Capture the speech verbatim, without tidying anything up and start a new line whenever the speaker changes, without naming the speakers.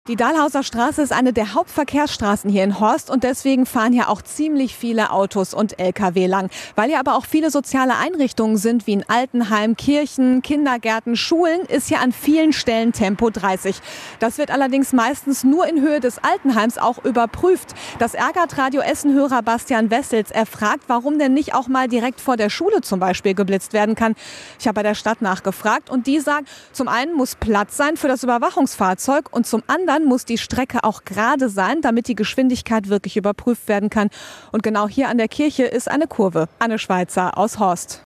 Die Dahlhauser Straße ist eine der Hauptverkehrsstraßen hier in Horst und deswegen fahren hier auch ziemlich viele Autos und L K W lang. Weil hier aber auch viele soziale Einrichtungen sind, wie ein Altenheim, Kirchen, Kindergärten, Schulen, ist hier an vielen Stellen Tempo dreißig. Das wird allerdings meistens nur in Höhe des Altenheims auch überprüft. Das ärgert Radio Essen-Hörer Bastian Wessels. Er fragt, warum denn nicht auch mal direkt vor der Schule zum Beispiel geblitzt werden kann. Ich habe bei der Stadt nachgefragt und die sagen, zum einen muss Platz sein für das Überwachungsfahrzeug und zum anderen Dann muss die Strecke auch gerade sein, damit die Geschwindigkeit wirklich überprüft werden kann. Und genau hier an der Kirche ist eine Kurve. Anne Schweizer aus Horst.